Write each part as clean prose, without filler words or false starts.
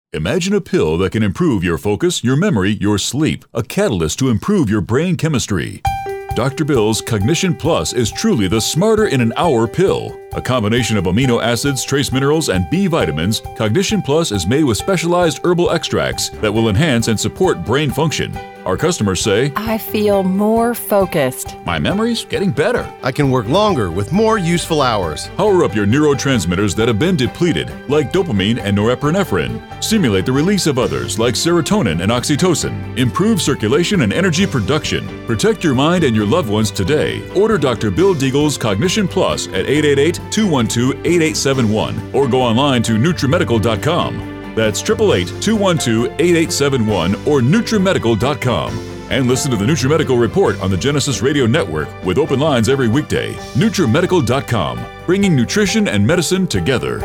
Imagine a pill that can improve your focus, your memory, your sleep, a catalyst to improve your brain chemistry. Dr. Bill's Cognition Plus is truly the smarter in an hour pill. A combination of amino acids, trace minerals, and B vitamins, Cognition Plus is made with specialized herbal extracts that will enhance and support brain function. Our customers say, I feel more focused. My memory's getting better. I can work longer with more useful hours. Power up your neurotransmitters that have been depleted, like dopamine and norepinephrine. Stimulate the release of others, like serotonin and oxytocin. Improve circulation and energy production. Protect your mind and your loved ones today. Order Dr. Bill Deagle's Cognition Plus at 888-212-8871 or go online to NutriMedical.com. That's 888-212-8871 or NutriMedical.com. And listen to the NutriMedical Report on the Genesis Radio Network with open lines every weekday. NutriMedical.com, bringing nutrition and medicine together.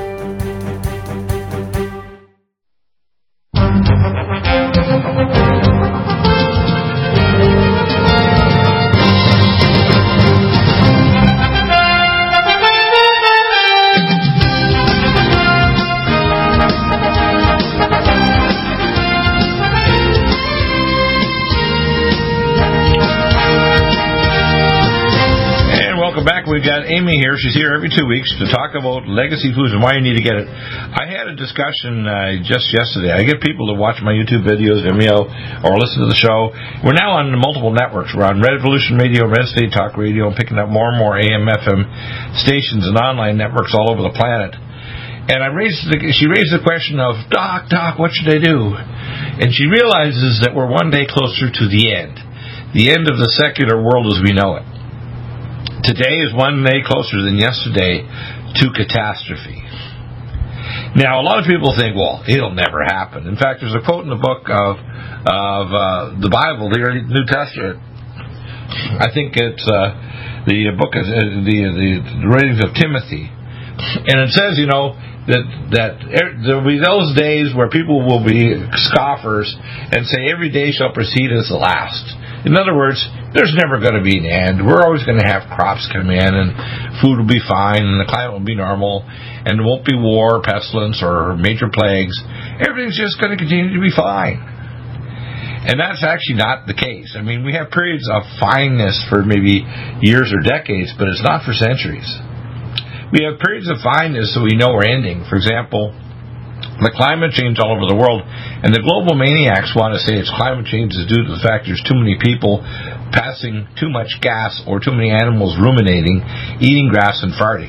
We've got Amy here. She's here every 2 weeks to talk about legacy foods and why you need to get it. I had a discussion just yesterday. I get people to watch my YouTube videos, Vimeo, or listen to the show. We're now on multiple networks. We're on Red Evolution Radio, Red State Talk Radio, and picking up more and more AM, FM stations and online networks all over the planet. And she raised the question of, Doc, what should I do? And she realizes that we're one day closer to the end of the secular world as we know it. Today is one day closer than yesterday to catastrophe. Now, a lot of people think, well, it'll never happen. In fact, there's a quote in the book of the Bible, the New Testament. I think it's the book of the writings of Timothy, and it says, that there will be those days where people will be scoffers and say every day shall precede as the last. In other words, there's never going to be an end. We're always going to have crops come in, and food will be fine, and the climate will be normal, and there won't be war, pestilence, or major plagues. Everything's just going to continue to be fine. And that's actually not the case. I mean, we have periods of fineness for maybe years or decades, but it's not for centuries. We have periods of fineness so we know we're ending. For example, the climate change all over the world, and the global maniacs want to say it's climate change is due to the fact there's too many people passing too much gas or too many animals ruminating, eating grass and farting.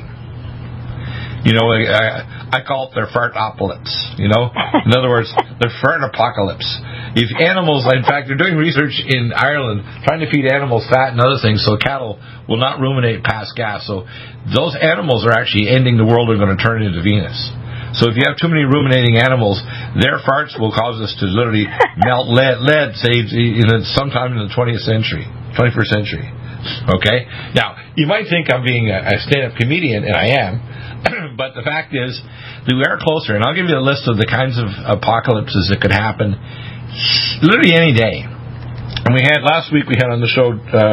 I call it their fartopocalypse. In other words, their fartopocalypse. If animals, in fact, they're doing research in Ireland trying to feed animals fat and other things so cattle will not ruminate past gas. So those animals are actually ending the world and going to turn into Venus. So if you have too many ruminating animals, their farts will cause us to literally melt lead, say, sometime in the 21st century. Okay? Now, you might think I'm being a stand-up comedian, and I am, but the fact is that we are closer, and I'll give you a list of the kinds of apocalypses that could happen literally any day. And last week we had on the show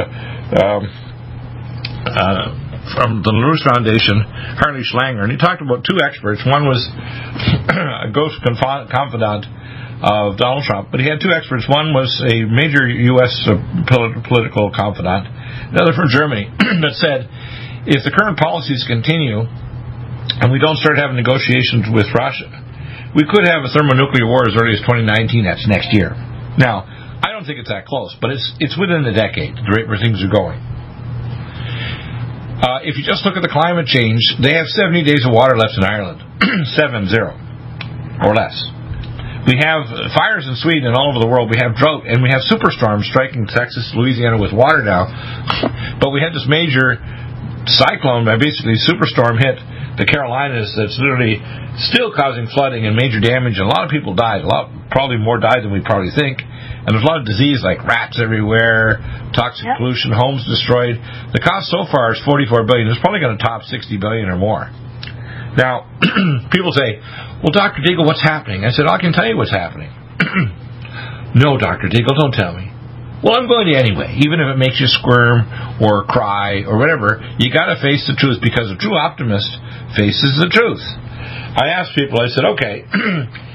from the LaRouche Foundation, Harley Schlanger, and he talked about two experts. One was a ghost confidant of Donald Trump, but he had two experts. One was a major U.S. political confidant, the other from Germany, that said, if the current policies continue and we don't start having negotiations with Russia, we could have a thermonuclear war as early as 2019, that's next year. Now, I don't think it's that close, but it's within the decade, the rate where things are going. If you just look at the climate change, they have 70 days of water left in Ireland. 70 or less. We have fires in Sweden and all over the world. We have drought, and we have superstorms striking Texas, Louisiana with water now. But we had this major cyclone, basically superstorm, hit the Carolinas that's literally still causing flooding and major damage. And a lot of people died. Probably more died than we probably think. And there's a lot of disease like rats everywhere, toxic pollution, homes destroyed. The cost so far is $44 billion. It's probably going to top $60 billion or more. Now, people say, well, Dr. Deagle, what's happening? I said, I can tell you what's happening. No, Dr. Deagle, don't tell me. Well, I'm going to anyway, even if it makes you squirm or cry or whatever. You got to face the truth, because a true optimist faces the truth. I asked people, I said, okay,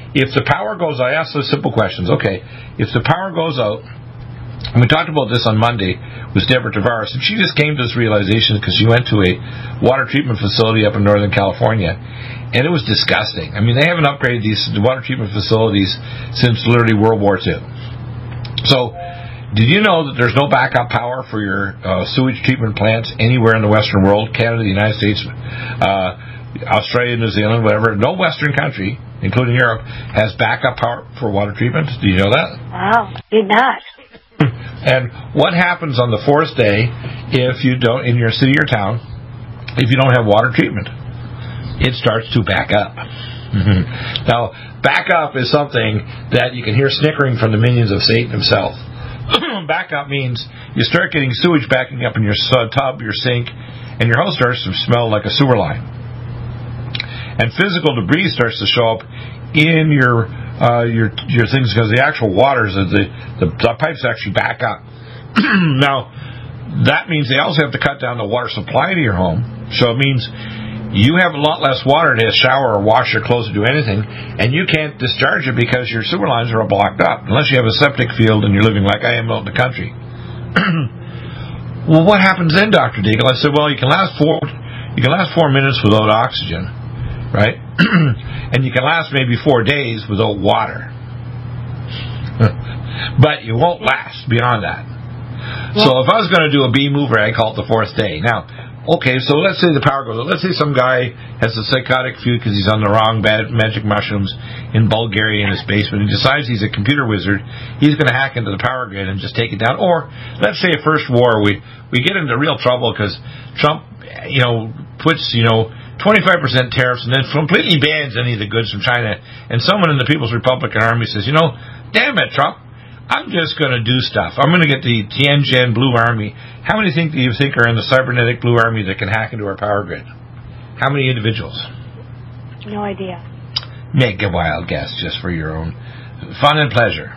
if the power goes out, I ask those simple questions. Okay, if the power goes out, and we talked about this on Monday with Deborah Tavares, and she just came to this realization because she went to a water treatment facility up in Northern California, and it was disgusting. I mean, they haven't upgraded these water treatment facilities since literally World War II. So, did you know that there's no backup power for your sewage treatment plants anywhere in the Western world? Canada, the United States, Australia, New Zealand, whatever. No Western country, including Europe, has backup power for water treatment. Do you know that? Wow, did not. And what happens on the fourth day if you don't, in your city or town, if you don't have water treatment? It starts to back up. Now, back up is something that you can hear snickering from the minions of Satan himself. Back up means you start getting sewage backing up in your tub, your sink, and your house starts to smell like a sewer line. And physical debris starts to show up in your things because the actual waters, the pipes actually back up. Now, that means they also have to cut down the water supply to your home. So it means you have a lot less water to shower or wash your clothes or do anything, and you can't discharge it because your sewer lines are all blocked up, unless you have a septic field and you're living like I am out in the country. Well, what happens then, Dr. Deagle? I said, well, you can last 4 minutes without oxygen, right? And you can last maybe 4 days without water. But you won't last beyond that. So if I was going to do a bee mover, I call it the fourth day. Now, okay, so let's say the power goes out. Let's say some guy has a psychotic feud because he's on the wrong bad magic mushrooms in Bulgaria in his basement and decides he's a computer wizard. He's going to hack into the power grid and just take it down. Or let's say a first war, we get into real trouble because Trump, puts, 25% tariffs and then completely bans any of the goods from China. And someone in the People's Republican Army says, damn it, Trump, I'm just going to do stuff. I'm going to get the Tianjin Blue Army. How many do you think are in the cybernetic Blue Army that can hack into our power grid? How many individuals? No idea. Make a wild guess just for your own fun and pleasure.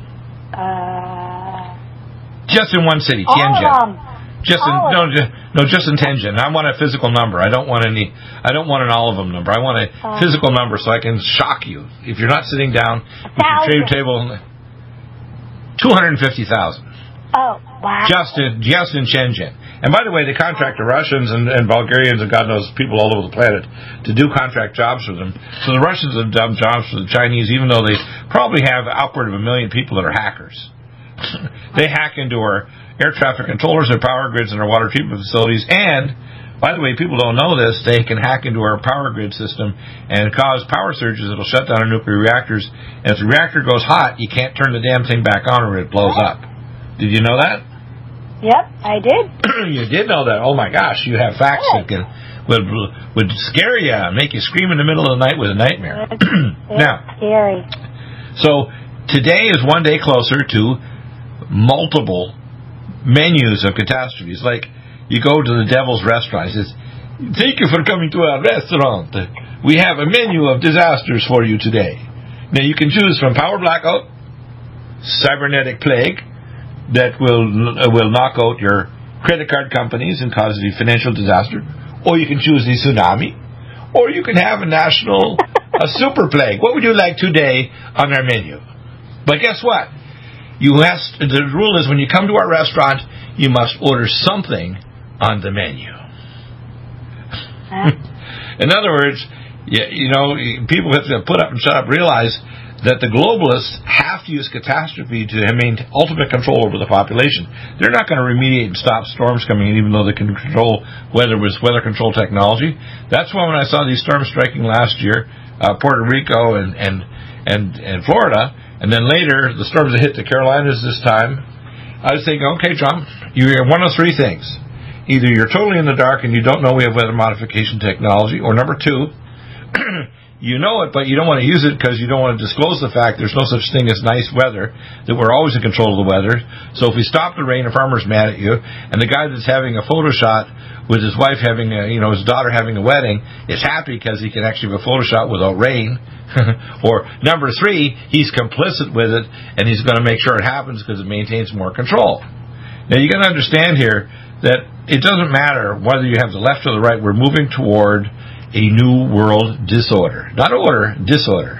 Just in one city, Tianjin. Just in Tianjin. I want a physical number. I don't want an all of them number. I want a physical number so I can shock you. If you're not sitting down at the trade table, 250,000. Oh, wow. Just in Tianjin. And by the way, they contract the Russians and Bulgarians and God knows people all over the planet to do contract jobs for them. So the Russians have done jobs for the Chinese, even though they probably have upward of 1 million people that are hackers. They hack into our air traffic controllers, our power grids, and our water treatment facilities. And, by the way, people don't know this, they can hack into our power grid system and cause power surges that'll shut down our nuclear reactors. And if the reactor goes hot, you can't turn the damn thing back on or it blows up. Did you know that? Yep, I did. You did know that. Oh, my gosh, you have facts that would scare you and make you scream in the middle of the night with a nightmare. Now, scary. So, today is one day closer to multiple menus of catastrophes. Like, you go to the Devil's Restaurant. He says, thank you for coming to our restaurant. We have a menu of disasters for you today. Now, you can choose from power blackout, cybernetic plague, that will knock out your credit card companies and cause a financial disaster, or you can choose the tsunami, or you can have a super plague. What would you like today on our menu? But guess what? The rule is when you come to our restaurant, you must order something on the menu. In other words, people have to put up and shut up, realize that the globalists have to use catastrophe to maintain ultimate control over the population. They're not going to remediate and stop storms coming in, even though they can control weather with weather control technology. That's why when I saw these storms striking last year, Puerto Rico and Florida, and then later the storms that hit the Carolinas this time, I was thinking, okay, Trump, you're one of three things. Either you're totally in the dark and you don't know we have weather modification technology, or number two, you know it, but you don't want to use it because you don't want to disclose the fact there's no such thing as nice weather, that we're always in control of the weather. So if we stop the rain, a farmer's mad at you, and the guy that's having a photo shot with his wife having his daughter having a wedding is happy because he can actually have a photo shot without rain. Or number three, he's complicit with it, and he's going to make sure it happens because it maintains more control. Now you got to understand here that it doesn't matter whether you have the left or the right, we're moving toward a new world disorder. Not order, disorder.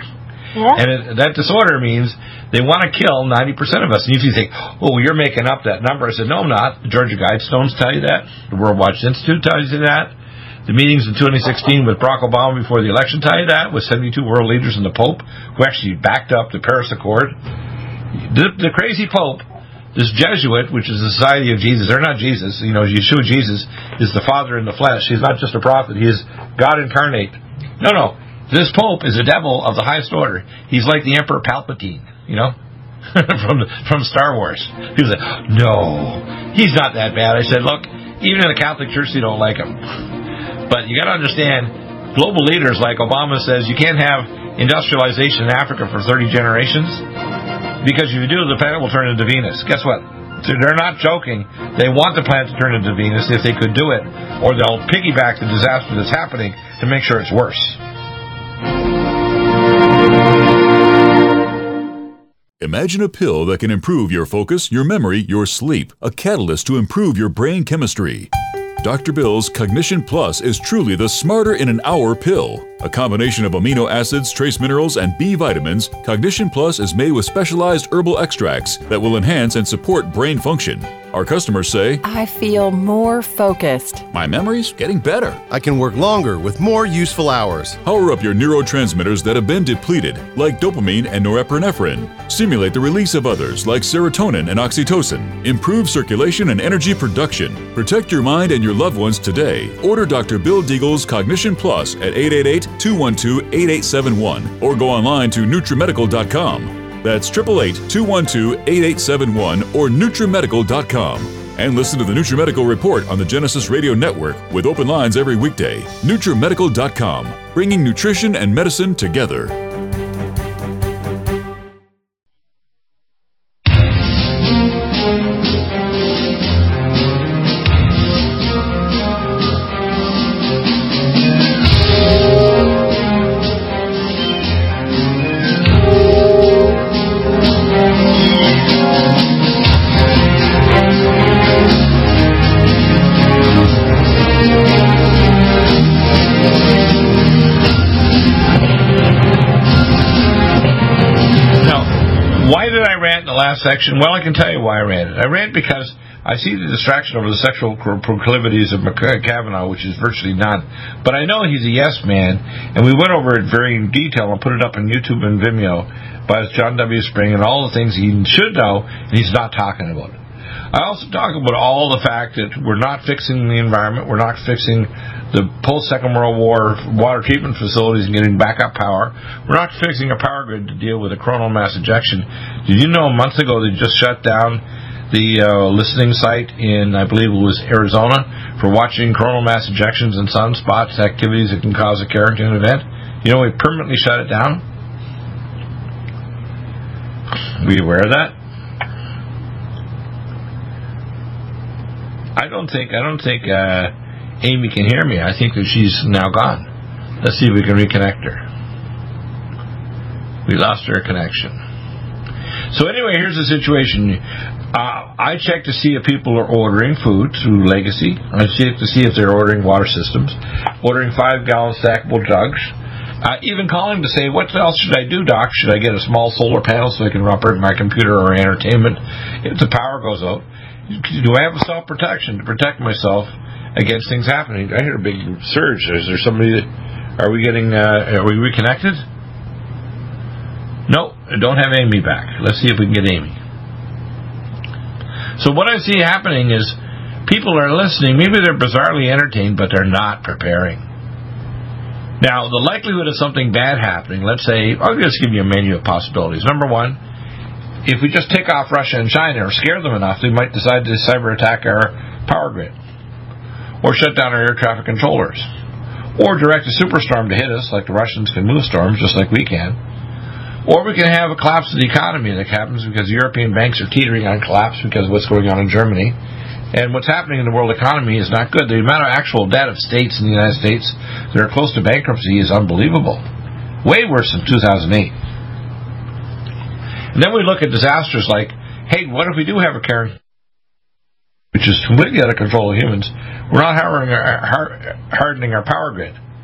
Yeah. And that disorder means they want to kill 90% of us. And if you think, oh, you're making up that number, I said, no, I'm not. The Georgia Guidestones tell you that. The World Watch Institute tells you that. The meetings in 2016 with Barack Obama before the election tell you that, with 72 world leaders and the Pope, who actually backed up the Paris Accord. The crazy Pope, this Jesuit, which is the Society of Jesus, they're not Jesus. Yeshua Jesus is the Father in the flesh. He's not just a prophet. He is God incarnate. No. This Pope is a devil of the highest order. He's like the Emperor Palpatine, from Star Wars. He was like, no, he's not that bad. I said, look, even in the Catholic Church, they don't like him. But you got to understand, global leaders like Obama says, you can't have industrialization in Africa for 30 generations, because if you do, the planet will turn into Venus. Guess what? They're not joking. They want the planet to turn into Venus if they could do it, or they'll piggyback the disaster that's happening to make sure it's worse. Imagine a pill that can improve your focus, your memory, your sleep, a catalyst to improve your brain chemistry. Dr. Bill's Cognition Plus is truly the smarter in an hour pill. A combination of amino acids, trace minerals, and B vitamins, Cognition Plus is made with specialized herbal extracts that will enhance and support brain function. Our customers say, I feel more focused. my memory's getting better. I can work longer with more useful hours. Power up your neurotransmitters that have been depleted, like dopamine and norepinephrine. Stimulate the release of others, like serotonin and oxytocin. Improve circulation and energy production. Protect your mind and your loved ones today. Order Dr. Bill Deagle's Cognition Plus at 888-212-8871 or go online to NutriMedical.com. That's 888-212-8871 or NutriMedical.com. And listen to the NutriMedical Report on the Genesis Radio Network with open lines every weekday. NutriMedical.com, bringing nutrition and medicine together. Section. Well, I can tell you why I ran it. I ran it because I see the distraction over the sexual proclivities of Kavanaugh, which is virtually none. But I know he's a yes man, and we went over it very in detail and put it up on YouTube and Vimeo by John W. Spring and all the things he should know, and he's not talking about it. I also talk about all the fact that we're not fixing the environment, we're not fixing the post-Second World War water treatment facilities and getting backup power. We're not fixing a power grid to deal with a coronal mass ejection. Did you know a month ago they just shut down the listening site in, I believe it was Arizona, for watching coronal mass ejections and sunspots, activities that can cause a Carrington event? You know, we permanently shut it down. Were you aware of that? I don't think Amy can hear me. I think that she's now gone. Let's see if we can reconnect her. We lost her connection. So anyway, here's the situation. I check to see if people are ordering food through Legacy. I check to see if they're ordering water systems, ordering 5-gallon stackable jugs. Even calling to say, what else should I do, Doc? Should I get a small solar panel so I can operate my computer or entertainment if the power goes out? Do I have a self-protection to protect myself against things happening? I hear a big surge. Is there somebody are we reconnected? No, I don't have Amy back. Let's see if we can get Amy. So what I see happening is people are listening. Maybe they're bizarrely entertained, but they're not preparing. Now, the likelihood of something bad happening, let's say, I'll just give you a menu of possibilities. Number one, if we just take off Russia and China or scare them enough, they might decide to cyber attack our power grid, or shut down our air traffic controllers, or direct a superstorm to hit us, like the Russians can move storms just like we can, or we can have a collapse of the economy that happens because the European banks are teetering on collapse because of what's going on in Germany, and what's happening in the world economy is not good. The amount of actual debt of states in the United States that are close to bankruptcy is unbelievable, way worse than 2008. And then we look at disasters like, hey, what if we do have a Carrington, which is completely out of control of humans? We're not hardening our power grid.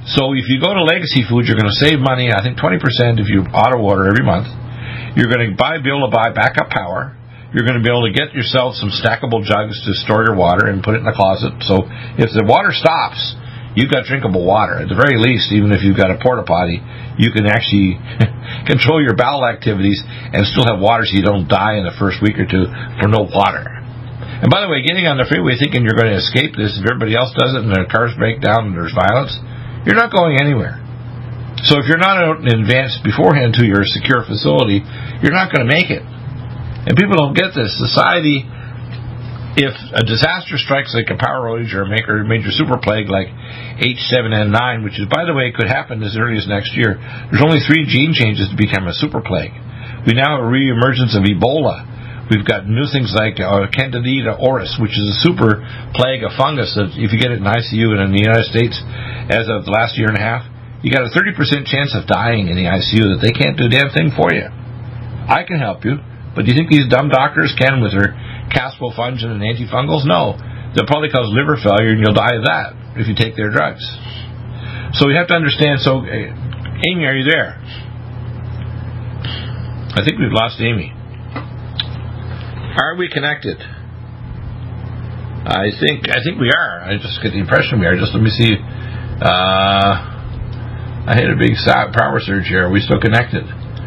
So if you go to Legacy Foods, you're going to save money, I think 20% if you auto order every month. You're going to be able to buy backup power. You're going to be able to get yourself some stackable jugs to store your water and put it in the closet. So if the water stops, you've got drinkable water. At the very least, even if you've got a porta potty, you can actually control your bowel activities and still have water so you don't die in the first week or two for no water. And by the way, getting on the freeway thinking you're going to escape this if everybody else does it and their cars break down and there's violence, you're not going anywhere. So if you're not out in advance beforehand to your secure facility, you're not going to make it. And people don't get this. Society, if a disaster strikes like a power outage or a major super plague like H7N9, which is, by the way, could happen as early as next year, there's only 3 gene changes to become a super plague. We now have a re-emergence of Ebola. We've got new things like Candida auris, which is a super plague of fungus that if you get it in ICU and in the United States as of the last year and a half, you got a 30% chance of dying in the ICU that they can't do a damn thing for you. I can help you, but do you think these dumb doctors can with their caspofungin and antifungals? No. They'll probably cause liver failure and you'll die of that if you take their drugs. So we have to understand. So, Amy, are you there? I think we've lost Amy. Are we connected? I think we are. I just get the impression we are. Just let me see. I hit a big power surge here. Are we still connected?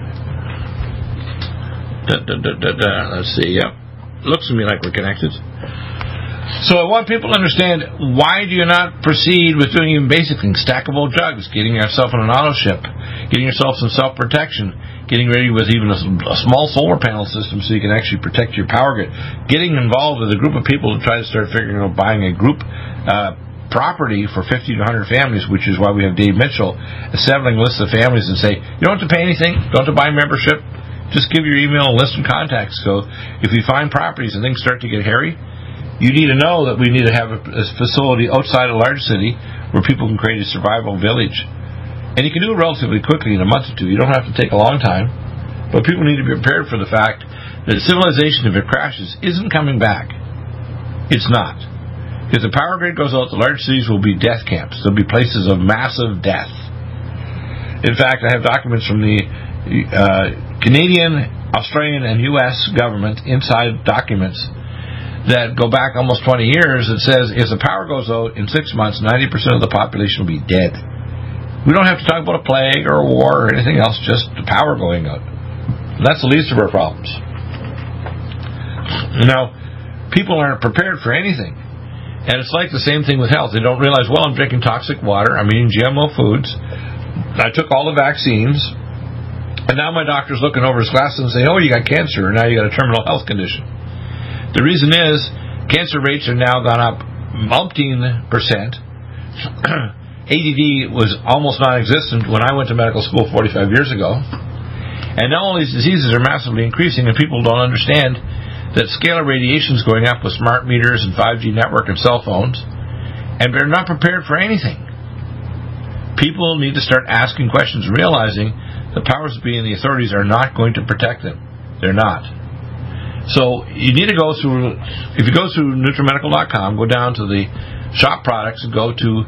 Let's see. Yep. Looks to me like we're connected. So I want people to understand, why do you not proceed with doing even basic things? Stackable jugs, getting yourself on an auto ship, getting yourself some self-protection, getting ready with even a small solar panel system so you can actually protect your power grid, getting involved with a group of people to try to start figuring out buying a group property for 50 to 100 families, which is why we have Dave Mitchell assembling lists of families and say, you don't have to pay anything, don't have to buy membership, just give your email and list and contacts. So if you find properties and things start to get hairy, you need to know that we need to have a facility outside a large city where people can create a survival village. And you can do it relatively quickly, in a month or two. You don't have to take a long time. But people need to be prepared for the fact that civilization, if it crashes, isn't coming back. It's not. If the power grid goes out, the large cities will be death camps. There'll be places of massive death. In fact, I have documents from the Canadian, Australian, and U.S. government, inside documents, that go back almost 20 years that says if the power goes out in 6 months, 90% of the population will be dead. We don't have to talk about a plague or a war or anything else, just the power going out. And that's the least of our problems. Now, people aren't prepared for anything. And it's like the same thing with health. They don't realize, well, I'm drinking toxic water, I'm eating GMO foods, I took all the vaccines, and now my doctor's looking over his glasses and saying, oh, you got cancer, or now you got a terminal health condition. The reason is, cancer rates are now gone up umpteen%. ADD was almost non-existent when I went to medical school 45 years ago. And now all these diseases are massively increasing, and people don't understand that scalar radiation is going up with smart meters and 5G network and cell phones, and they're not prepared for anything. People need to start asking questions, realizing the powers that be and the authorities are not going to protect them. They're not. So you need to go through, if you go through NutriMedical.com, go down to the shop products and go to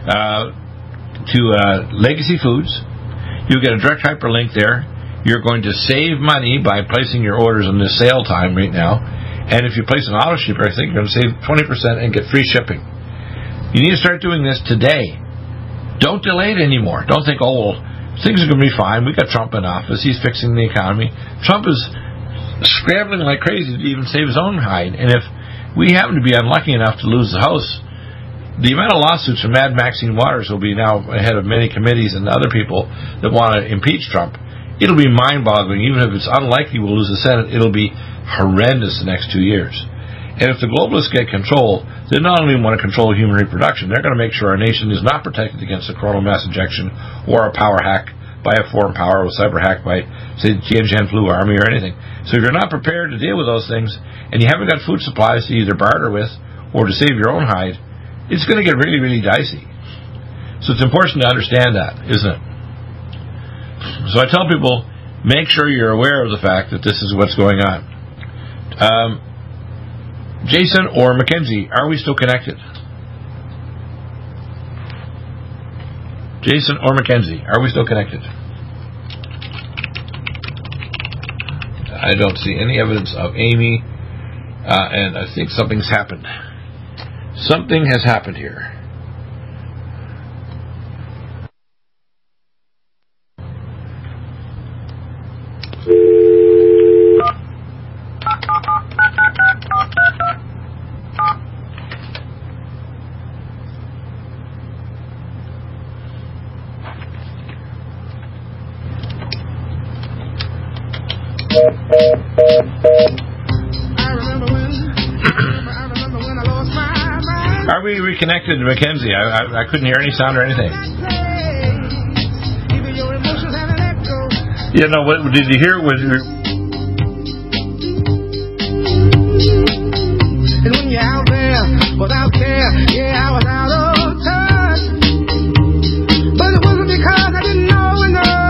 Legacy Foods. You'll get a direct hyperlink there. You're going to save money by placing your orders on this sale time right now. And if you place an auto shipper, I think you're going to save 20% and get free shipping. You need to start doing this today. Don't delay it anymore. Don't think, oh, well, things are going to be fine. We got Trump in office. He's fixing the economy. Trump is scrambling like crazy to even save his own hide. And if we happen to be unlucky enough to lose the House, the amount of lawsuits from Mad Maxine Waters will be now ahead of many committees and other people that want to impeach Trump. It'll be mind-boggling. Even if it's unlikely we'll lose the Senate, it'll be horrendous the next 2 years. And if the globalists get control, they not only want to control human reproduction, they're going to make sure our nation is not protected against a coronal mass ejection or a power hack by a foreign power, or cyber hack by, say, the Tianjin Flu Army or anything. So if you're not prepared to deal with those things, and you haven't got food supplies to either barter with or to save your own hide, it's going to get really, really dicey. So it's important to understand that, isn't it? So I tell people, make sure you're aware of the fact that this is what's going on. Jason or Mackenzie, are we still connected? Jason or Mackenzie? Are we still connected? I don't see any evidence of Amy, and I think something's happened. Something has happened here. Are we reconnected to Mackenzie? I couldn't hear any sound or anything. You know, what did you hear? And when you're out there without care, yeah, I was out of touch. But it wasn't because I didn't know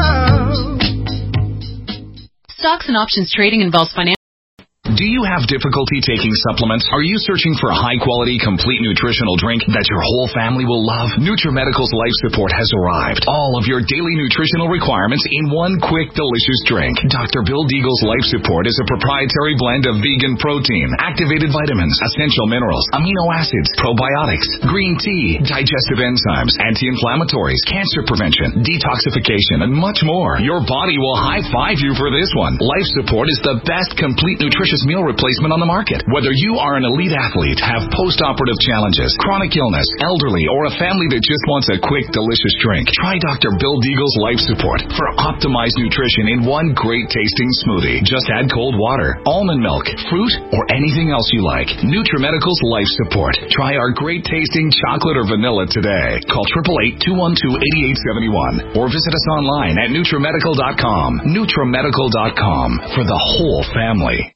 enough. Stocks and options trading involves financial. Do you have difficulty taking supplements? Are you searching for a high-quality, complete nutritional drink that your whole family will love? NutriMedical's Life Support has arrived. All of your daily nutritional requirements in one quick, delicious drink. Dr. Bill Deagle's Life Support is a proprietary blend of vegan protein, activated vitamins, essential minerals, amino acids, probiotics, green tea, digestive enzymes, anti-inflammatories, cancer prevention, detoxification, and much more. Your body will high-five you for this one. Life Support is the best complete nutritious meal replacement on the market. Whether you are an elite athlete, have post-operative challenges, chronic illness, elderly, or a family that just wants a quick, delicious drink, try Dr. Bill Deagle's Life Support for optimized nutrition in one great-tasting smoothie. Just add cold water, almond milk, fruit, or anything else you like. NutriMedical's Life Support. Try our great-tasting chocolate or vanilla today. Call 888-212-8871 or visit us online at NutriMedical.com. NutriMedical.com for the whole family.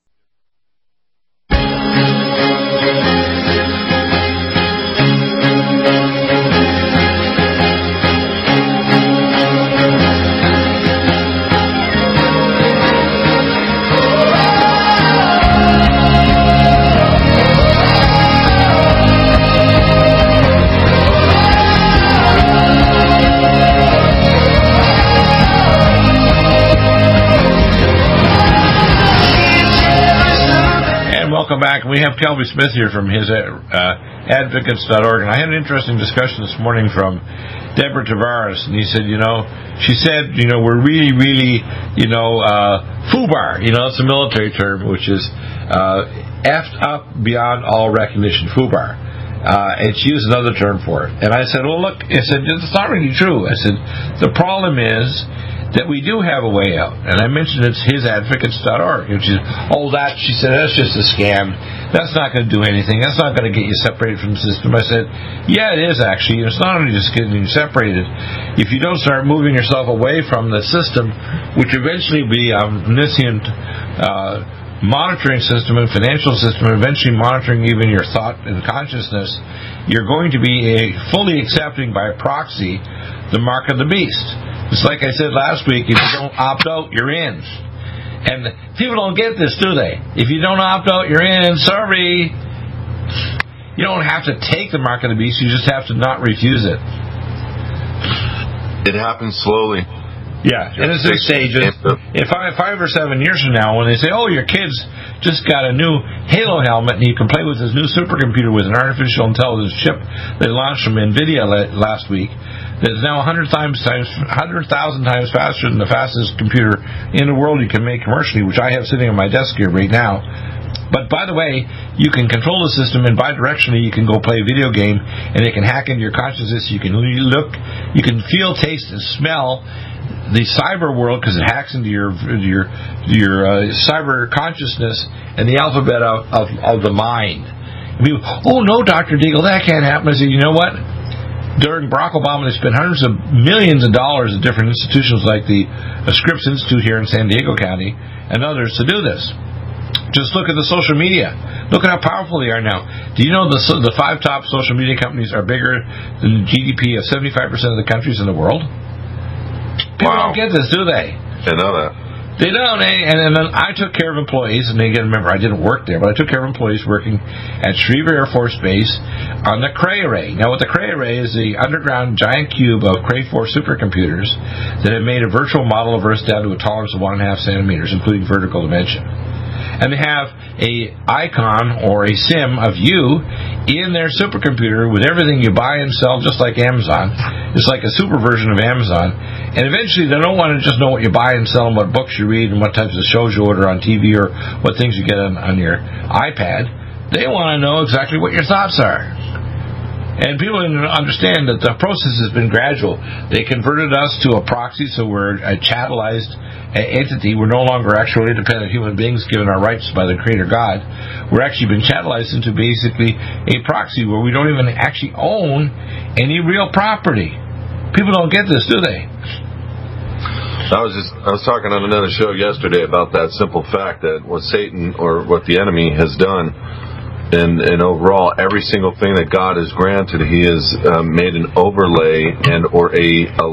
Welcome back. We have Kelby Smith here from his advocates.org, and I had an interesting discussion this morning from Deborah Tavares, and she said, we're really, really, FUBAR, it's a military term, which is effed up beyond all recognition, FUBAR. And she used another term for it. And I said, well, look, it's not really true. I said, the problem is that we do have a way out. And I mentioned it's hisadvocates.org. And she said, that's just a scam. That's not going to do anything. That's not going to get you separated from the system. I said, yeah, it is actually. It's not only just getting you separated. If you don't start moving yourself away from the system, which eventually will be omniscient monitoring system and financial system, eventually monitoring even your thought and consciousness, you're going to be fully accepting by proxy the mark of the beast. It's like I said last week, if you don't opt out, you're in. And people don't get this, do they? If you don't opt out, you're in. Sorry. You don't have to take the mark of the beast, you just have to not refuse it. It happens slowly. Yeah, and it's in stages. In 5 or 7 years from now, when they say, oh, your kid's just got a new Halo helmet and you can play with this new supercomputer with an artificial intelligence chip they launched from NVIDIA last week, that's now 100,000 times faster than the fastest computer in the world you can make commercially, which I have sitting on my desk here right now. But by the way, you can control the system, and bidirectionally you can go play a video game, and it can hack into your consciousness. You can look, you can feel, taste, and smell the cyber world because it hacks into your cyber consciousness and the alphabet of the mind. People, oh no, Dr. Deagle, that can't happen. I said, you know what? During Barack Obama, they spent hundreds of millions of dollars at different institutions like the Scripps Institute here in San Diego County and others to do this. Just look at the social media. Look at how powerful they are now. Do you know the 5 top social media companies are bigger than the GDP of 75% of the countries in the world? People don't get this, do they? I know that. They don't, and then I took care of employees, and again, remember, I didn't work there, but I took care of employees working at Schriever Air Force Base on the Cray array. Now, what the Cray array is the underground giant cube of Cray 4 supercomputers that have made a virtual model of Earth down to a tolerance of 1.5 centimeters, including vertical dimension. And they have a icon or a sim of you in their supercomputer with everything you buy and sell, just like Amazon. It's like a super version of Amazon. And eventually they don't want to just know what you buy and sell and what books you read and what types of shows you order on TV or what things you get on your iPad. They want to know exactly what your thoughts are. And people understand that the process has been gradual. They converted us to a proxy, so we're a chattelized entity. We're no longer actually independent human beings given our rights by the Creator God. We're actually been chattelized into basically a proxy where we don't even actually own any real property. People don't get this, do they? I was talking on another show yesterday about that simple fact that what Satan or what the enemy has done. And overall, every single thing that God has granted, He has made an overlay and or a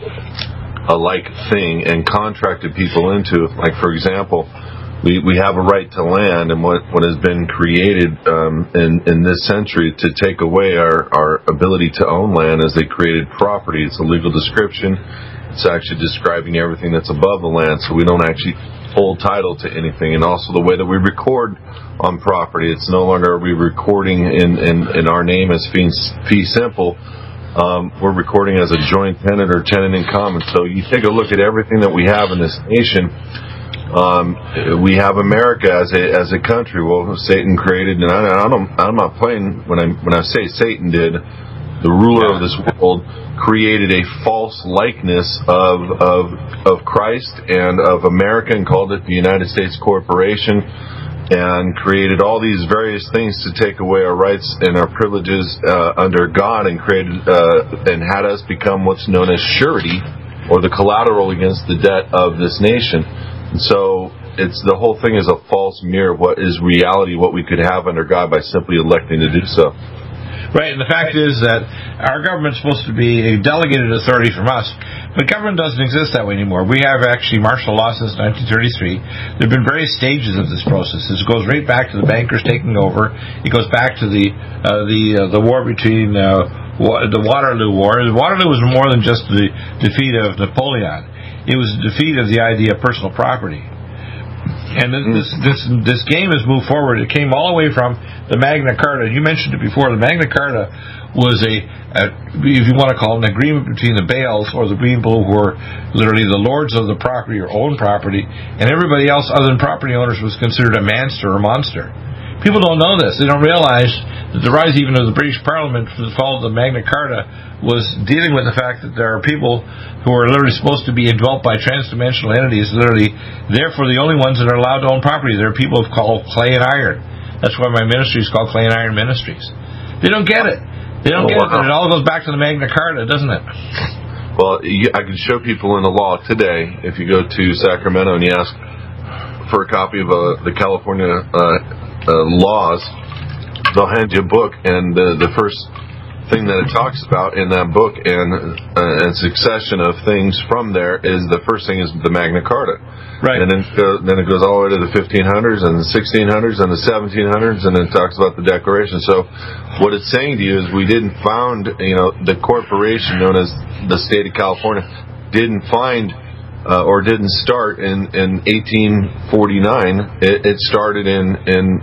like thing and contracted people into. Like, for example, we have a right to land, and what has been created in this century to take away our ability to own land is they created property. It's a legal description. It's actually describing everything that's above the land, so we don't actually hold title to anything. And also the way that we record on property, it's no longer are we recording in our name as fee simple. We're recording as a joint tenant or tenant in common. So you take a look at everything that we have in this nation. We have America as a country. Well, Satan created, and I'm not playing when I say Satan did. The ruler of this world created a false likeness of Christ and of America and called it the United States Corporation, and created all these various things to take away our rights and our privileges under God, and created and had us become what's known as surety, or the collateral against the debt of this nation. And so it's the whole thing is a false mirror of what is reality, what we could have under God by simply electing to do so. Right, and the fact is that our government's supposed to be a delegated authority from us, but government doesn't exist that way anymore. We have actually martial law since 1933. There have been various stages of this process. It goes right back to the bankers taking over. It goes back to the war between the Waterloo War. The Waterloo was more than just the defeat of Napoleon. It was the defeat of the idea of personal property. And this game has moved forward. It came all the way from the Magna Carta. You mentioned it before. The Magna Carta was if you want to call it, an agreement between the Baals or the people who were literally the lords of the property or own property, and everybody else other than property owners was considered a manster or monster. People don't know this. They don't realize that the rise even of the British Parliament for the fall of the Magna Carta was dealing with the fact that there are people who are literally supposed to be indwelt by transdimensional entities, literally, therefore the only ones that are allowed to own property. There are people called clay and iron. That's why my ministry is called Clay and Iron Ministries. They don't get it. They don't get it, but it all goes back to the Magna Carta, doesn't it? Well, I can show people in the law today, if you go to Sacramento and you ask for a copy of the California laws, they'll hand you a book, and the first thing that it talks about in that book and succession of things from there is the first thing is the Magna Carta. Right. And then it goes all the way to the 1500s and the 1600s and the 1700s, and then it talks about the Declaration. So what it's saying to you is we didn't found, the corporation known as the state of California didn't find or didn't start in 1849. It started in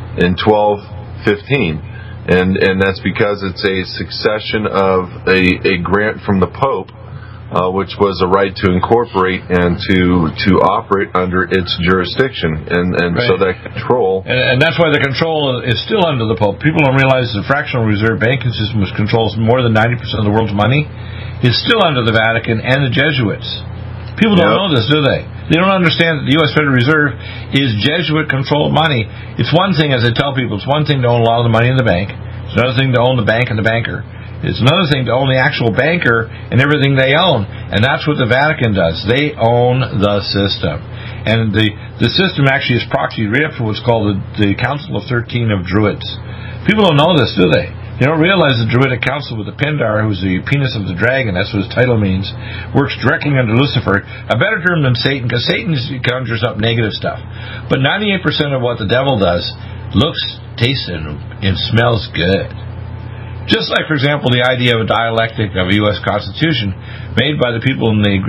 1215. And that's because it's a succession of a grant from the Pope, which was a right to incorporate and to operate under its jurisdiction, and right. So that control, and that's why the control is still under the Pope. People don't realize the fractional reserve banking system, which controls more than 90% of the world's money, is still under the Vatican and the Jesuits. People don't know this, do they? They don't understand that the U.S. Federal Reserve is Jesuit-controlled money. It's one thing, as I tell people, it's one thing to own a lot of the money in the bank. It's another thing to own the bank and the banker. It's another thing to own the actual banker and everything they own. And that's what the Vatican does. They own the system. And the system actually is proxied right up to what's called the Council of 13 of Druids. People don't know this, do they? You don't realize the Druidic council with the Pindar, who's the penis of the dragon, that's what his title means, works directly under Lucifer. A better term than Satan, because Satan conjures up negative stuff. But 98% of what the devil does looks, tastes, and smells good. Just like, for example, the idea of a dialectic of a U.S. Constitution made by the people in the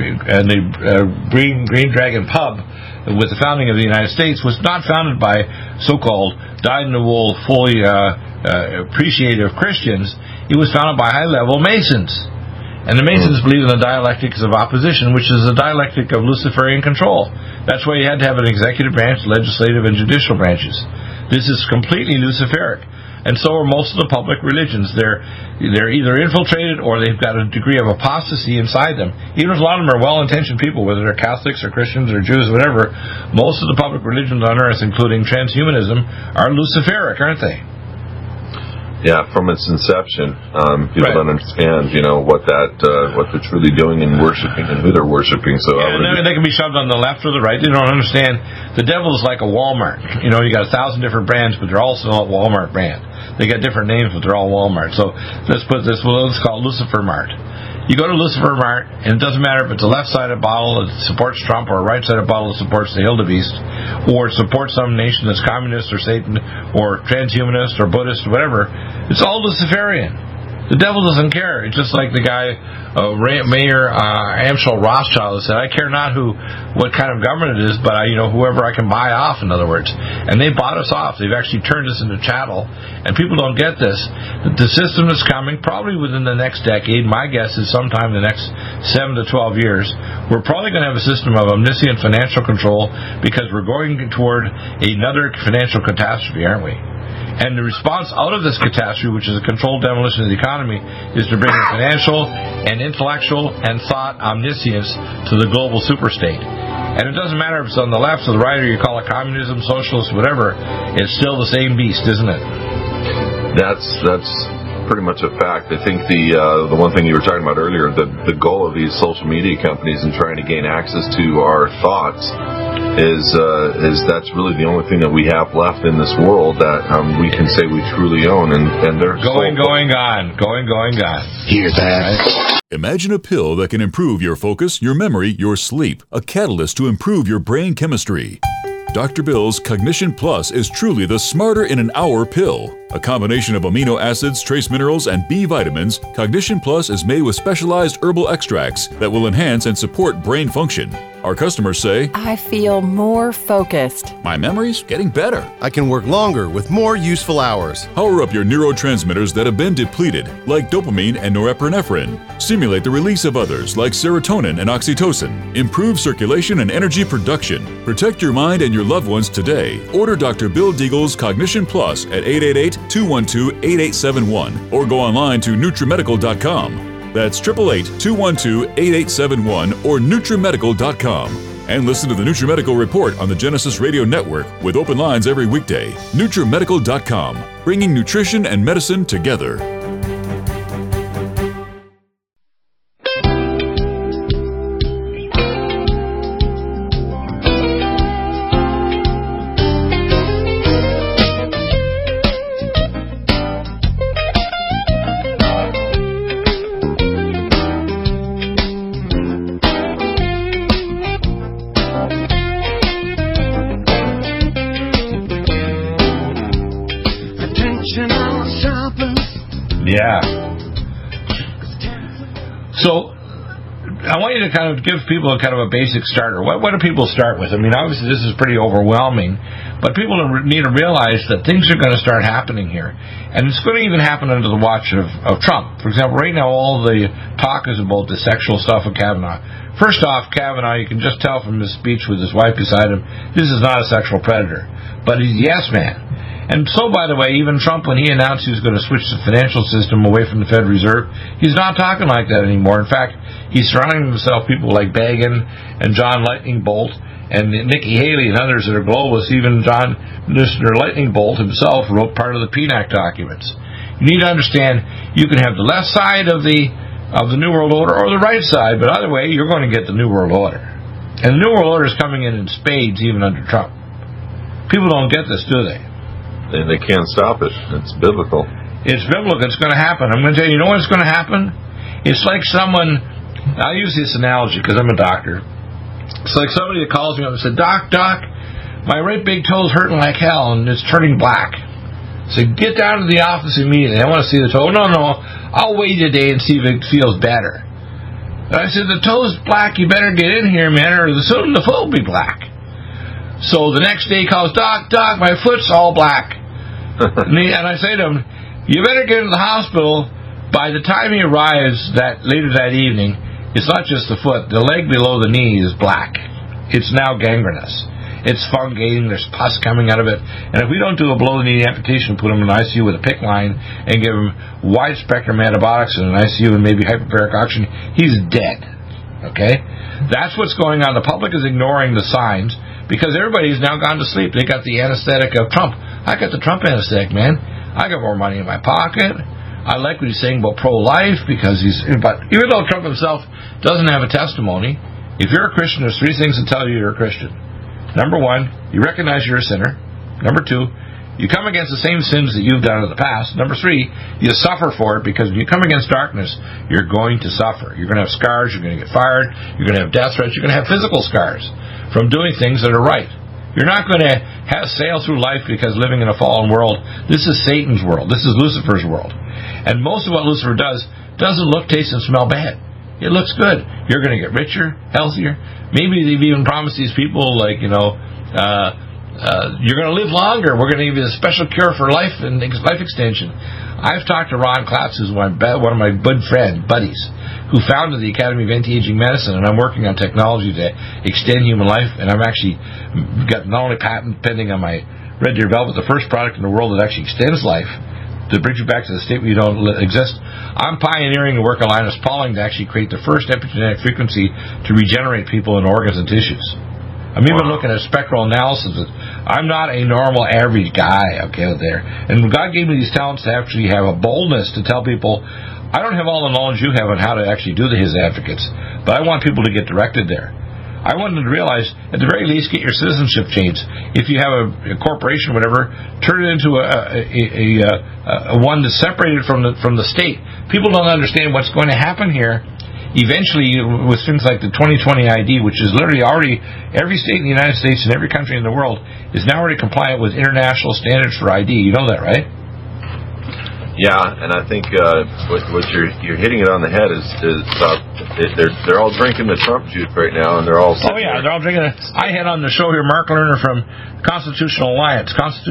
Green Dragon pub with the founding of the United States was not founded by so-called dyed-in-the-wool, fully appreciative Christians. It was founded by high-level Masons. And the Masons believe in the dialectics of opposition, which is the dialectic of Luciferian control. That's why you had to have an executive branch, legislative, and judicial branches. This is completely Luciferic. And so are most of the public religions. They're either infiltrated or they've got a degree of apostasy inside them. Even if a lot of them are well-intentioned people, whether they're Catholics or Christians or Jews, whatever, most of the public religions on earth, including transhumanism, are Luciferic, aren't they? Yeah, from its inception, people don't understand, what they're truly doing and worshiping and who they're worshiping. So they can be shoved on the left or the right. They don't understand. The devil is like a Walmart. You got 1,000 different brands, but they're all still a Walmart brand. They got different names, but they're all Walmart. So let's put this. Well, let's call it Lucifer Mart. You go to Lucifer Mart, and it doesn't matter if it's a left-sided bottle that supports Trump or a right-sided bottle that supports the Hildebeest, or supports some nation that's communist or Satan or transhumanist or Buddhist or whatever. It's all Luciferian. The devil doesn't care. It's just like the guy, Mayor Amschel Rothschild, said, I care not what kind of government it is, but whoever I can buy off, in other words. And they bought us off. They've actually turned us into chattel. And people don't get this. The system is coming probably within the next decade. My guess is sometime in the next 7 to 12 years. We're probably going to have a system of omniscient financial control because we're going toward another financial catastrophe, aren't we? And the response out of this catastrophe, which is a controlled demolition of the economy, is to bring financial and intellectual and thought omniscience to the global superstate. And it doesn't matter if it's on the left or the right, or you call it communism, socialist, whatever. It's still the same beast, isn't it? That's pretty much a fact. I think the one thing you were talking about earlier, the goal of these social media companies in trying to gain access to our thoughts is that's really the only thing that we have left in this world that we can say we truly own, and they're going on. Hear that? Imagine a pill that can improve your focus, your memory, your sleep, a catalyst to improve your brain chemistry. Dr. Bill's Cognition Plus is truly the smarter in an hour pill. A combination of amino acids, trace minerals, and B vitamins, Cognition Plus is made with specialized herbal extracts that will enhance and support brain function. Our customers say, I feel more focused. My memory's getting better. I can work longer with more useful hours. Power up your neurotransmitters that have been depleted, like dopamine and norepinephrine. Stimulate the release of others, like serotonin and oxytocin. Improve circulation and energy production. Protect your mind and your loved ones today. Order Dr. Bill Deagle's Cognition Plus at 888-212-8871 or go online to NutriMedical.com. That's 888-212-8871 or NutriMedical.com. And listen to the NutriMedical Report on the Genesis Radio Network with open lines every weekday. NutriMedical.com, bringing nutrition and medicine together. Yeah. So, I want you to kind of give people a kind of a basic starter. What do people start with? I mean, obviously this is pretty overwhelming, but people need to realize that things are going to start happening here. And it's going to even happen under the watch of Trump. For example, right now all the talk is about the sexual stuff of Kavanaugh. First off, Kavanaugh, you can just tell from his speech with his wife beside him, this is not a sexual predator. But he's a yes man. And so, by the way, even Trump, when he announced he was going to switch the financial system away from the Federal Reserve, he's not talking like that anymore. In fact, he's surrounding himself with people like Bagan and John Lightning Bolt and Nikki Haley and others that are globalists. Even Mr. Lightning Bolt himself wrote part of the PNAC documents. You need to understand you can have the left side of the New World Order or the right side, but either way, you're going to get the New World Order. And the New World Order is coming in spades even under Trump. People don't get this, do they? And they can't stop it. It's biblical. It's biblical. It's going to happen. I'm going to tell you, you know what's going to happen? It's like someone, I'll use this analogy because I'm a doctor. It's like somebody that calls me up and said, Doc, my right big toe's hurting like hell and it's turning black. So get down to the office immediately. I want to see the toe. No, I'll wait a day and see if it feels better. And I said, the toe's black, you better get in here, man, or soon the foot will be black. So the next day he calls, Doc, my foot's all black. And I say to him, you better get to the hospital. By the time he arrives later that evening, it's not just the foot. The leg below the knee is black. It's now gangrenous. It's fungating. There's pus coming out of it. And if we don't do a below-the-knee amputation, put him in an ICU with a PICC line and give him wide-spectrum antibiotics in an ICU and maybe hyperbaric oxygen, he's dead. Okay? That's what's going on. The public is ignoring the signs because everybody's now gone to sleep. They got the anesthetic of Trump. I got the Trump anesthetic, man. I got more money in my pocket. I like what he's saying about pro-life because but even though Trump himself doesn't have a testimony, if you're a Christian, there's 3 things that tell you you're a Christian. Number 1, you recognize you're a sinner. Number 2, you come against the same sins that you've done in the past. Number 3, you suffer for it because when you come against darkness, you're going to suffer. You're going to have scars. You're going to get fired. You're going to have death threats. You're going to have physical scars from doing things that are right. You're not going to sail through life because living in a fallen world. This is Satan's world. This is Lucifer's world. And most of what Lucifer does doesn't look, taste, and smell bad. It looks good. You're going to get richer, healthier. Maybe they've even promised these people, like, you're going to live longer. We're going to give you a special cure for life and life extension. I've talked to Ron Klatz, who's one of my buddies, who founded the Academy of Anti-Aging Medicine, and I'm working on technology to extend human life, and I've actually got not only patent pending on my Red Deer Velvet, the first product in the world that actually extends life, to bring you back to the state where you don't exist. I'm pioneering the work of Linus Pauling to actually create the first epigenetic frequency to regenerate people in organs and tissues. I'm even looking at spectral analysis. I'm not a normal, average guy, okay, out there. And God gave me these talents to actually have a boldness to tell people, I don't have all the knowledge you have on how to actually do His advocates, but I want people to get directed there. I want them to realize, at the very least, get your citizenship changed. If you have a corporation or whatever, turn it into a one that's separated from the state. People don't understand what's going to happen here. Eventually, with things like the 2020 ID, which is literally already, every state in the United States and every country in the world is now already compliant with international standards for ID. You know that, right? Yeah, and I think what you're hitting it on the head is they're all drinking the Trump juice right now, and they're all they're all drinking it. I had on the show here Mark Lerner from Constitutional Alliance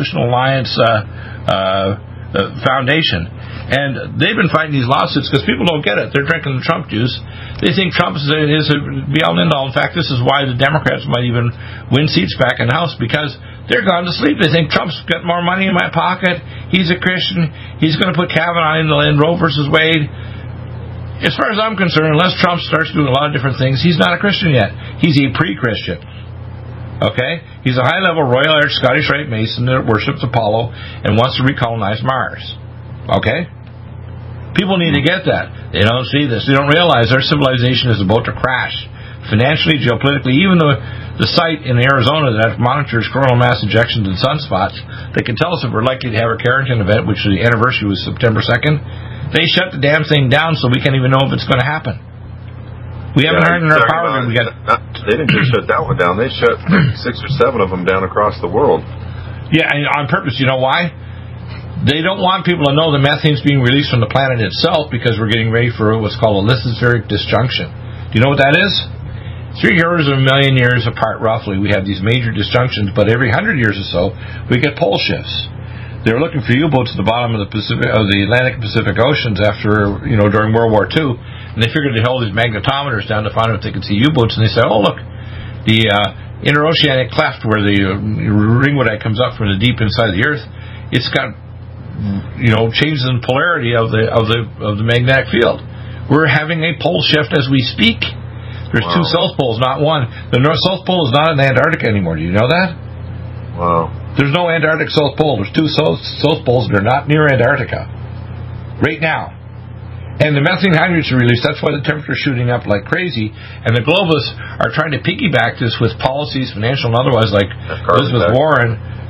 Foundation, and they've been fighting these lawsuits because people don't get it. They're drinking the Trump juice. They think Trump is a be-all and end-all. In fact, this is why the Democrats might even win seats back in the House, because they're gone to sleep. They think Trump's got more money in my pocket. He's a Christian. He's going to put Kavanaugh in Roe versus Wade. As far as I'm concerned, unless Trump starts doing a lot of different things, he's not a Christian yet. He's a pre-Christian. Okay? He's a high-level Royal Arch Scottish Rite Mason that worships Apollo and wants to recolonize Mars. Okay? People need to get that. They don't see this. They don't realize their civilization is about to crash. Financially, geopolitically, even the site in Arizona that monitors coronal mass ejections and sunspots, that can tell us if we're likely to have a Carrington event, which the anniversary was September 2nd, they shut the damn thing down so we can't even know if it's going to happen. We haven't heard in our power. They didn't just shut that one down. They shut 6 or 7 of them down across the world. Yeah, and on purpose. You know why? They don't want people to know the methane's being released from the planet itself, because we're getting ready for what's called a lithospheric disjunction. Do you know what that is? 3 orders of a million years apart, roughly, we have these major disjunctions, but every 100 years or so, we get pole shifts. They were looking for U-boats at the bottom of the Atlantic and Pacific Oceans during World War II, and they figured they'd hold these magnetometers down to find out if they could see U-boats, and they said, oh, look, the interoceanic cleft where the ringwoodite comes up from the deep inside the Earth, it's got changes in polarity of the magnetic field. We're having a pole shift as we speak. There's 2 South Poles, not one. The North South Pole is not in Antarctica anymore. Do you know that? Wow. There's no Antarctic South Pole. There's 2 South Poles, and they're not near Antarctica right now. And the methane hydrates are released. That's why the temperature's shooting up like crazy. And the globalists are trying to piggyback this with policies, financial and otherwise, like Elizabeth Warren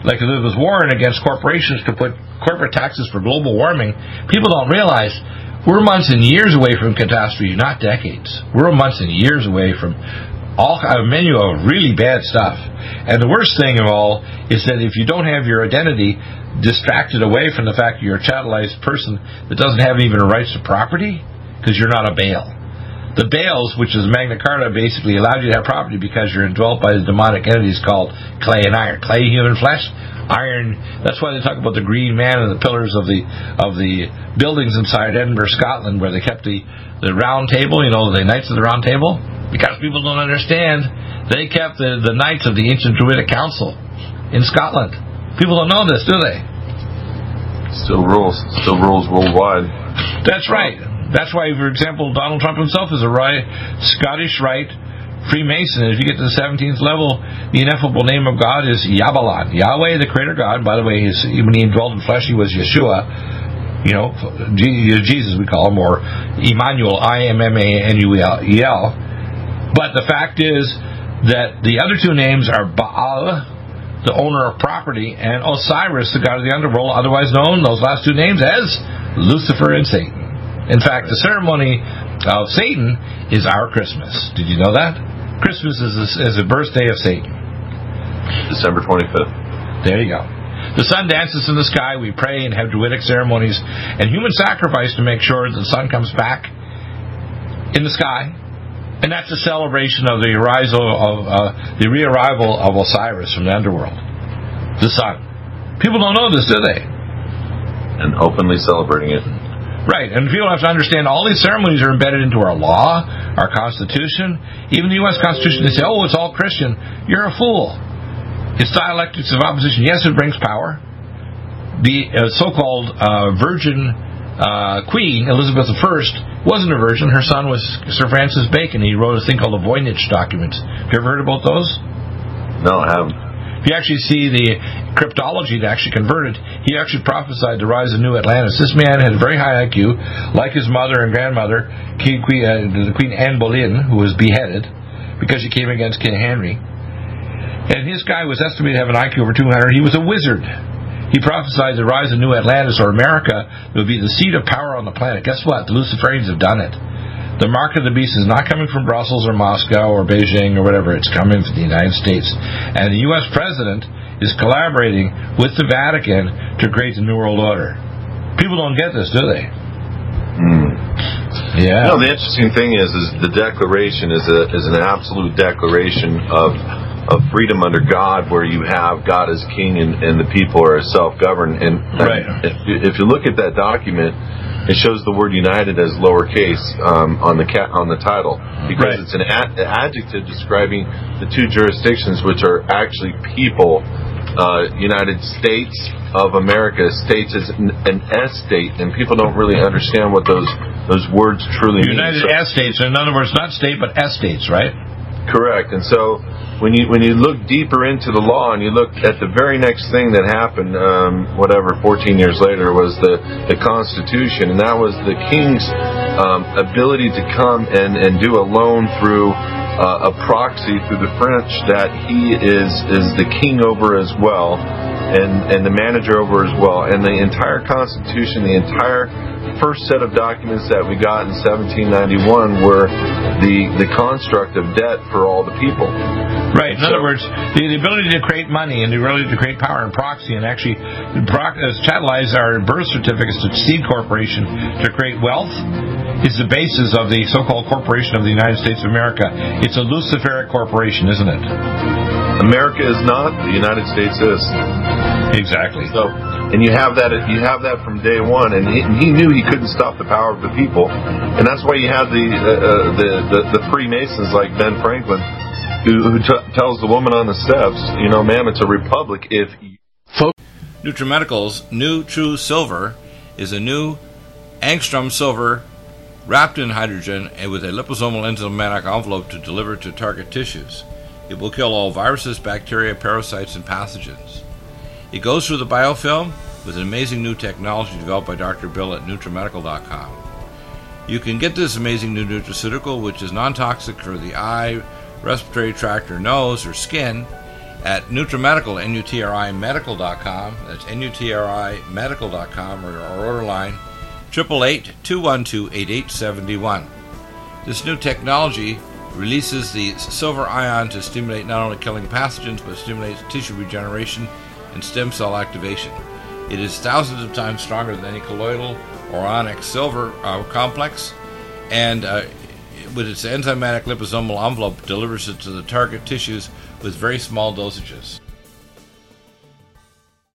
like Elizabeth Warren against corporations to put corporate taxes for global warming, people don't realize we're months and years away from catastrophe, not decades. We're months and years away from a menu of really bad stuff. And the worst thing of all is that if you don't have your identity distracted away from the fact that you're a chattelized person that doesn't have even a rights to property, because you're not a bail. The bails, which is Magna Carta, basically allowed you to have property because you're indwelt by the demonic entities called clay and iron. Clay, human flesh, iron. That's why they talk about the green man and the pillars of the buildings inside Edinburgh, Scotland, where they kept the round table, the Knights of the Round Table. Because people don't understand, they kept the Knights of the Ancient Druidic Council in Scotland. People don't know this, do they? Still rules worldwide. That's right. That's why, for example, Donald Trump himself is a Scottish Rite Freemason. If you get to the 17th level, the ineffable name of God is Yabalon. Yahweh, the creator God. By the way, when he indwelled in flesh, he was Yeshua. Jesus we call him, or Emmanuel, I-M-M-A-N-U-E-L. But the fact is that the other two names are Baal, the owner of property, and Osiris, the god of the underworld, otherwise known, those last two names, as Lucifer and Satan. In fact, the ceremony of Satan is our Christmas. Did you know that? Christmas is the birthday of Satan. December 25th. There you go. The sun dances in the sky. We pray and have druidic ceremonies and human sacrifice to make sure that the sun comes back in the sky. And that's a celebration of the rearrival of Osiris from the underworld. The sun. People don't know this, do they? And openly celebrating it. Right, and people have to understand all these ceremonies are embedded into our law, our Constitution. Even the U.S. Constitution, they say, it's all Christian. You're a fool. It's dialectics of opposition. Yes, it brings power. The so-called virgin queen, Elizabeth I, wasn't a virgin. Her son was Sir Francis Bacon. He wrote a thing called the Voynich documents. Have you ever heard about those? No, I haven't. If you actually see the cryptology that actually converted, he actually prophesied the rise of New Atlantis. This man had a very high IQ, like his mother and grandmother, the Queen Anne Boleyn, who was beheaded because she came against King Henry. And his guy was estimated to have an IQ over 200. He was a wizard. He prophesied the rise of New Atlantis, or America, that would be the seat of power on the planet. Guess what? The Luciferians have done it. The mark of the beast is not coming from Brussels or Moscow or Beijing or whatever. It's coming from the United States. And the U.S. president is collaborating with the Vatican to create the New World Order. People don't get this, do they? Yeah. The interesting thing is the declaration is an absolute declaration of freedom under God, where you have God as king and the people are self-governed. And right. If you look at that document, it shows the word united as lowercase on the title, because it's an adjective describing the two jurisdictions, which are actually people. United States of America, states is an S-state, and people don't really understand what those words truly mean. United S-states, in other words, not state but S-states, right? Correct. And so when you look deeper into the law and you look at the very next thing that happened, 14 years later, was the Constitution, and that was the king's ability to come and do a loan through a proxy through the French that he is the king over as well, and the manager over as well. And the entire Constitution, the entire first set of documents that we got in 1791 were the construct of debt for all the people. Right. In other words, the ability to create money and the ability to create power and proxy, and actually chatelize our birth certificates to seed corporation to create wealth, is the basis of the so-called corporation of the United States of America. It's a Luciferic corporation, isn't it? America is not. The United States is. Exactly. So, and you have that from day one, and he knew he couldn't stop the power of the people, and that's why you have the Freemasons like Ben Franklin, who tells the woman on the steps, ma'am, it's a republic if. NutriMedical's new True Silver is a new angstrom silver wrapped in hydrogen and with a liposomal enzymatic envelope to deliver to target tissues. It will kill all viruses, bacteria, parasites, and pathogens. It goes through the biofilm with an amazing new technology developed by Dr. Bill at NutriMedical.com. You can get this amazing new nutraceutical, which is non-toxic for the eye, respiratory tract, or nose, or skin, at NutriMedical, NutriMedical.com. That's NutriMedical.com, or our order line, 888-212-8871. This new technology releases the silver ion to stimulate not only killing pathogens, but stimulates tissue regeneration and stem cell activation. It is thousands of times stronger than any colloidal or onyx silver complex, and with its enzymatic liposomal envelope, delivers it to the target tissues with very small dosages.